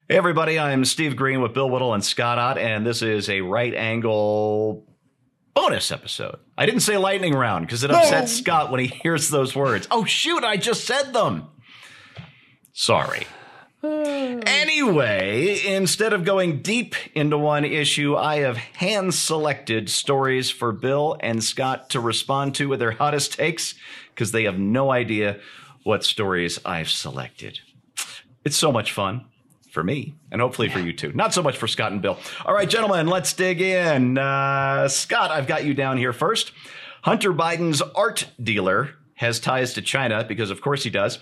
Hey everybody, I'm Steve Green with Bill Whittle and Scott Ott, and this is a right angle bonus episode. I didn't say lightning round because it upsets Scott when he hears those words. Oh shoot, I just said them. Sorry. Anyway, instead of going deep into one issue, I have hand-selected stories for Bill and Scott to respond to with their hottest takes because they have no idea what stories I've selected. It's so much fun. For me, and hopefully for you too. Not so much for Scott and Bill. All right, gentlemen, let's dig in. Scott, I've got you down here first. Hunter Biden's art dealer has ties to China, because of course he does.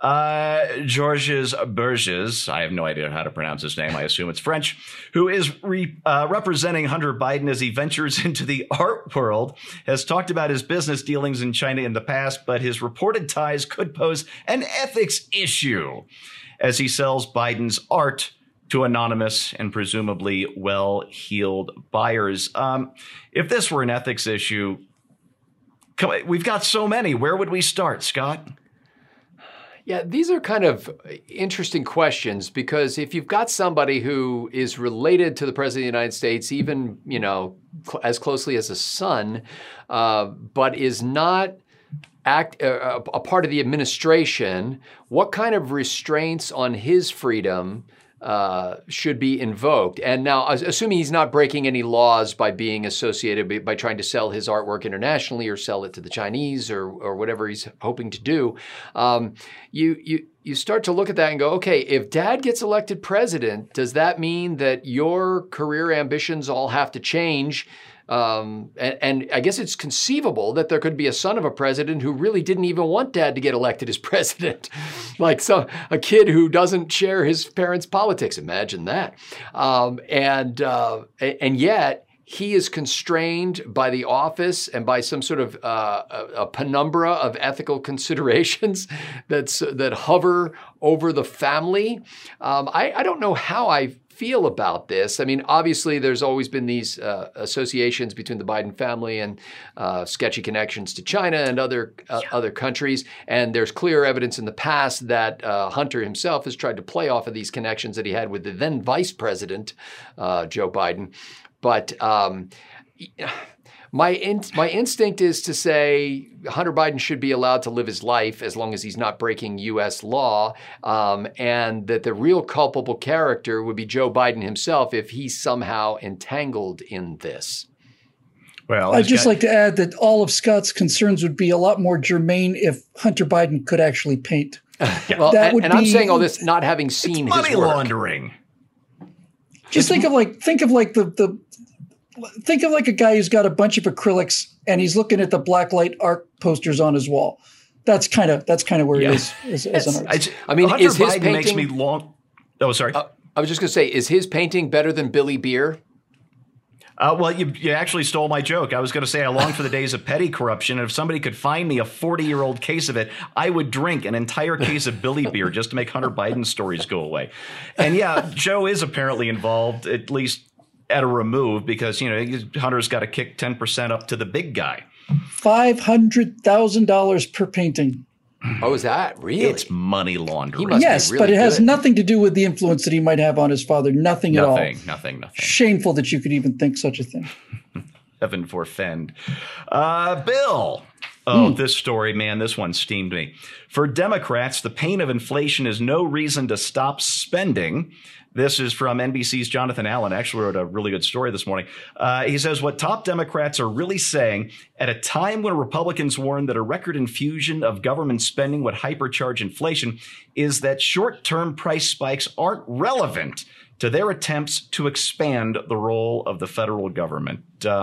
Georges Burges, I have no idea how to pronounce his name. I assume it's French, who is representing Hunter Biden as he ventures into the art world, has talked about his business dealings in China in the past, but his reported ties could pose an ethics issue as he sells Biden's art to anonymous and presumably well-heeled buyers. If this were an ethics issue, we've got so many. Where would we start, Scott? Yeah, these are kind of interesting questions because if you've got somebody who is related to the President of the United States, even, as closely as a son, but is not a part of the administration, what kind of restraints on his freedom should be invoked? And now, assuming he's not breaking any laws by being associated, by trying to sell his artwork internationally or sell it to the Chinese or whatever he's hoping to do, you start to look at that and go, okay, if Dad gets elected president, does that mean that your career ambitions all have to change? And I guess it's conceivable that there could be a son of a president who really didn't even want Dad to get elected as president, like a kid who doesn't share his parents' politics. Imagine that. And yet he is constrained by the office and by some sort of a penumbra of ethical considerations that hover over the family. I don't know how I feel about this. I mean, obviously, there's always been these associations between the Biden family and sketchy connections to China and other countries. And there's clear evidence in the past that Hunter himself has tried to play off of these connections that he had with the then vice president, Joe Biden. But my instinct is to say Hunter Biden should be allowed to live his life as long as he's not breaking U.S. law, and that the real culpable character would be Joe Biden himself if he's somehow entangled in this. Well, I'd just like to add that all of Scott's concerns would be a lot more germane if Hunter Biden could actually paint. Well, I'm saying all this not having seen his work. Money laundering. Just think of like a guy who's got a bunch of acrylics and he's looking at the blacklight art posters on his wall. That's kind of where he is as an artist. I mean, Hunter is his Biden painting? Makes me long. Oh, sorry. I was just going to say, is his painting better than Billy Beer? Well, you actually stole my joke. I was going to say I long for the days of petty corruption, and if somebody could find me a 40-year-old case of it, I would drink an entire case of Billy Beer just to make Hunter Biden's stories go away. And yeah, Joe is apparently involved, at least at a remove, because Hunter's got to kick 10% up to the big guy. $500,000 per painting. Oh, is that really? It's money laundering. Yes, but it has nothing to do with the influence that he might have on his father. Nothing at all. Nothing. Shameful that you could even think such a thing. Heaven forfend. Bill. Oh, this story, man, this one steamed me. For Democrats, the pain of inflation is no reason to stop spending. This is from NBC's Jonathan Allen. Actually wrote a really good story this morning. He says what top Democrats are really saying at a time when Republicans warn that a record infusion of government spending would hypercharge inflation is that short-term price spikes aren't relevant to their attempts to expand the role of the federal government.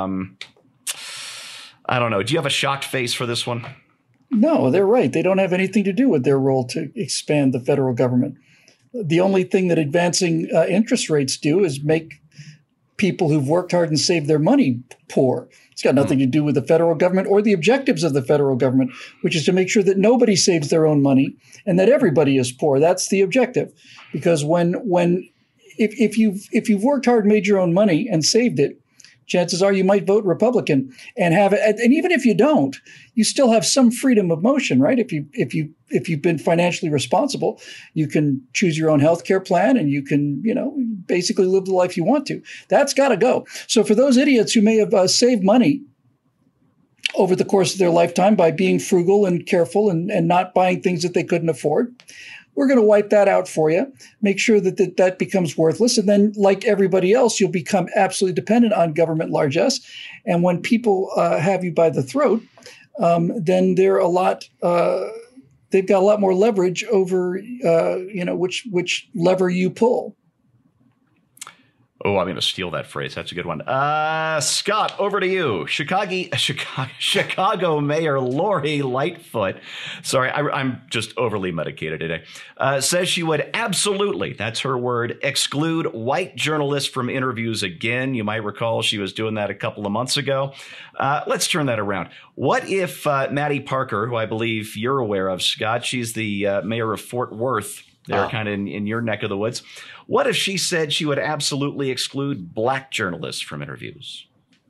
I don't know. Do you have a shocked face for this one? No, they're right. They don't have anything to do with their role to expand the federal government. The only thing that advancing interest rates do is make people who've worked hard and saved their money poor. It's got nothing to do with the federal government or the objectives of the federal government, which is to make sure that nobody saves their own money and that everybody is poor. That's the objective. Because if you've worked hard, made your own money and saved it, chances are you might vote Republican and have it. And even if you don't, you still have some freedom of motion, right? If you've been financially responsible, you can choose your own health care plan and you can, basically live the life you want to. That's got to go. So for those idiots who may have saved money over the course of their lifetime by being frugal and careful and not buying things that they couldn't afford, we're going to wipe that out for you, make sure that becomes worthless. And then, like everybody else, you'll become absolutely dependent on government largesse. And when people have you by the throat, then they're they've got a lot more leverage over, which lever you pull. Oh, I'm going to steal that phrase. That's a good one. Scott, over to you. Chicago Mayor Lori Lightfoot, sorry, I'm just overly medicated today, says she would absolutely, that's her word, exclude white journalists from interviews again. You might recall she was doing that a couple of months ago. Let's turn that around. What if Maddie Parker, who I believe you're aware of, Scott, she's the mayor of Fort Worth, they're kind of in your neck of the woods. What if she said she would absolutely exclude black journalists from interviews?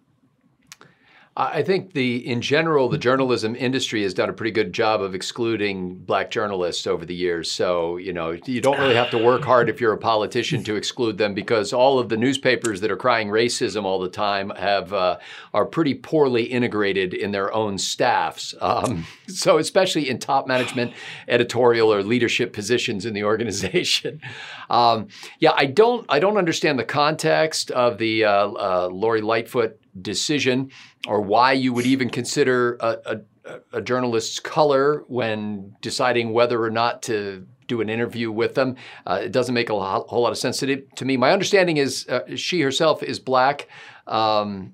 I think in general, the journalism industry has done a pretty good job of excluding black journalists over the years. So, you don't really have to work hard if you're a politician to exclude them, because all of the newspapers that are crying racism all the time are pretty poorly integrated in their own staffs. So especially in top management, editorial, or leadership positions in the organization. I don't understand the context of the Lori Lightfoot decision, or why you would even consider a journalist's color when deciding whether or not to do an interview with them. It doesn't make a whole lot of sense to me. My understanding is she herself is black. How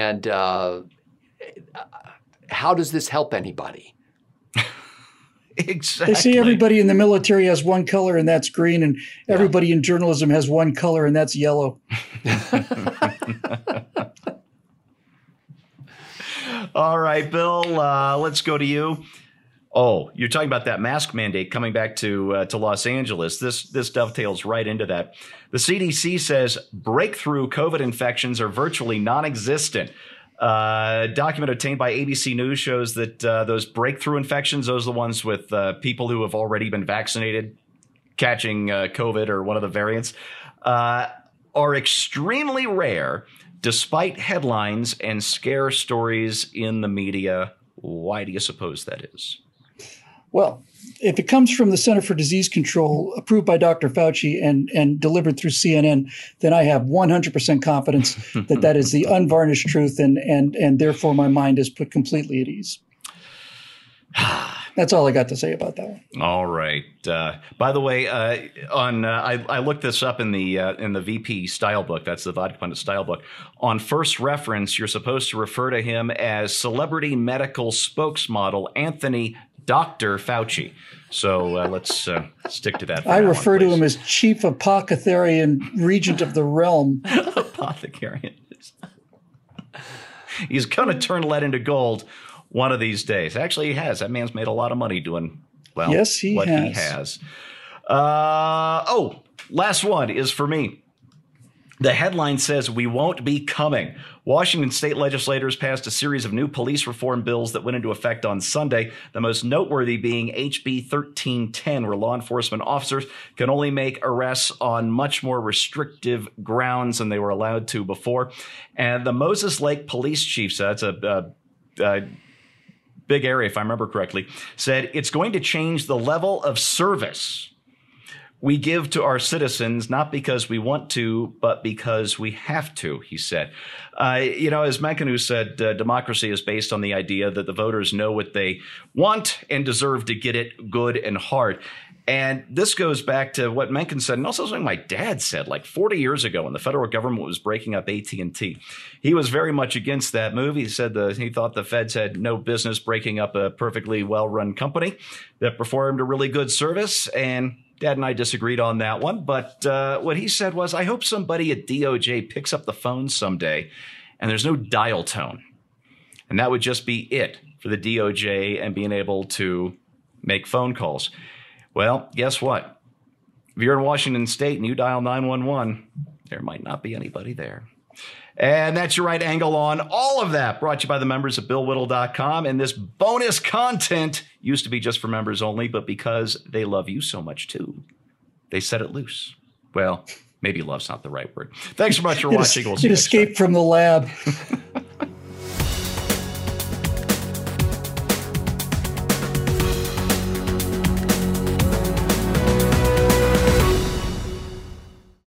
does this help anybody? Exactly. They say everybody in the military has one color, and that's green, and everybody in journalism has one color, and that's yellow. All right, Bill, let's go to you. Oh, you're talking about that mask mandate coming back to Los Angeles. This dovetails right into that. The CDC says breakthrough COVID infections are virtually non-existent. A document obtained by ABC News shows that those breakthrough infections, those are the ones with people who have already been vaccinated catching COVID or one of the variants, are extremely rare, despite headlines and scare stories in the media. Why do you suppose that is? Well, if it comes from the Center for Disease Control, approved by Dr. Fauci and delivered through CNN, then I have 100% confidence that is the unvarnished truth, and therefore my mind is put completely at ease. That's all I got to say about that one. All right. By the way, I looked this up in the VP style book. That's the Vodka Pundit style book. On first reference, you're supposed to refer to him as celebrity medical spokesmodel Anthony Dr. Fauci. So let's stick to that. I refer to him as chief apothecary and regent of the realm. Apothecary. He's going to turn lead into gold one of these days. Actually, he has. That man's made a lot of money doing, well, yes, what he has. Last one is for me. The headline says, "We won't be coming." Washington state legislators passed a series of new police reform bills that went into effect on Sunday, the most noteworthy being HB 1310, where law enforcement officers can only make arrests on much more restrictive grounds than they were allowed to before. And the Moses Lake police chief, so that's a big area, if I remember correctly, said it's going to change the level of service we give to our citizens, not because we want to, but because we have to, he said. As Mencken said, democracy is based on the idea that the voters know what they want and deserve to get it good and hard. And this goes back to what Mencken said, and also something my dad said like 40 years ago when the federal government was breaking up AT&T. He was very much against that move. He said he thought the feds had no business breaking up a perfectly well-run company that performed a really good service, and Dad and I disagreed on that one. But what he said was, I hope somebody at DOJ picks up the phone someday and there's no dial tone. And that would just be it for the DOJ and being able to make phone calls. Well, guess what? If you're in Washington State and you dial 911, there might not be anybody there. And that's your right angle on all of that. Brought to you by the members of BillWhittle.com. And this bonus content used to be just for members only, but because they love you so much too, they set it loose. Well, maybe love's not the right word. Thanks so much for watching. We'll see you next time. Escaped from the lab.